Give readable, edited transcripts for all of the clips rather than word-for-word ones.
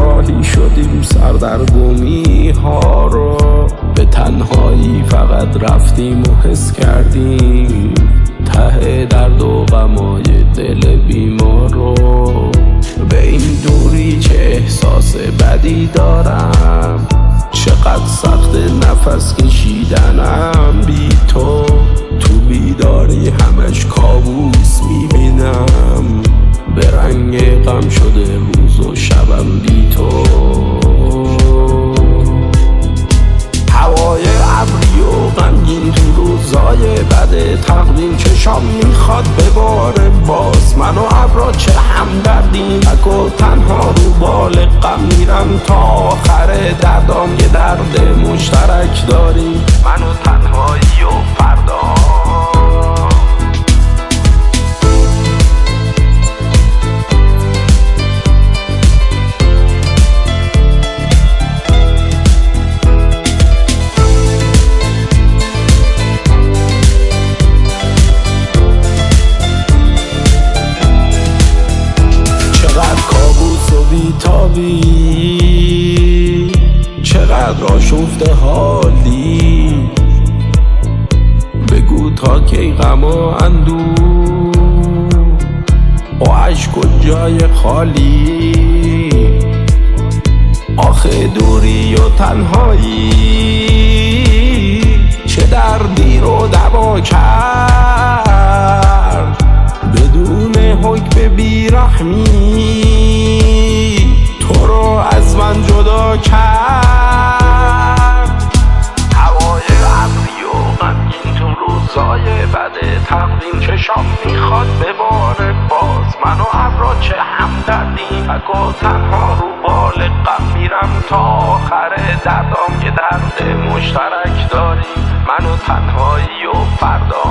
همراهی شدیم سردرگمی ها رو، به تنهایی فقط رفتیم و حس کردیم ته درد و غمای دل بیمار رو. به این دوری چه احساس بدی دارم، چقدر سخت نفس کشیدنم بی تو. تو بیداری همش کابوس میبینم، به رنگ غم شده روز و شبم بی تو. هوای ابری و غمگین تو روزای بد تقویم، چشام میخواد بباره باز من و ابرا چه همدردیم. تک و تنها رو بال غم میرم تا آخر دردام، یه درد مشترک داریم من و تنهایی و فردا. بیتابی چقدر آشفته حالی، بگو تا کی غم و اندوه و عشق و جای خالی. آخه دوری و تنهایی چه دردی رو دوا کرد، بدون حکم بیرحمی تو رو از من جدا کرد. هوای ابری و غمگین تو روزای بد تقویم، چشام میخواد بباره باز من و ابرا چه همدردیم. تک و تنها رو بال غم میرم تا آخر دردام، یه درد مشترک داریم من و تنهایی و فردا.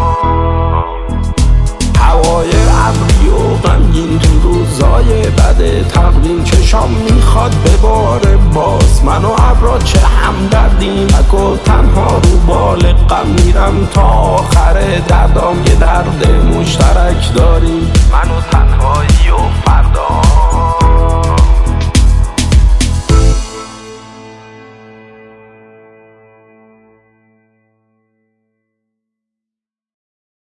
هوای ابری و غمگین تو روزای بد تقویم، چشام میخواد بباره باز من و ابرا چه همدردیم. تک و تنها رو بال غم میرم تا آخر دردام، یه درد مشترک داریم من و تنهایی و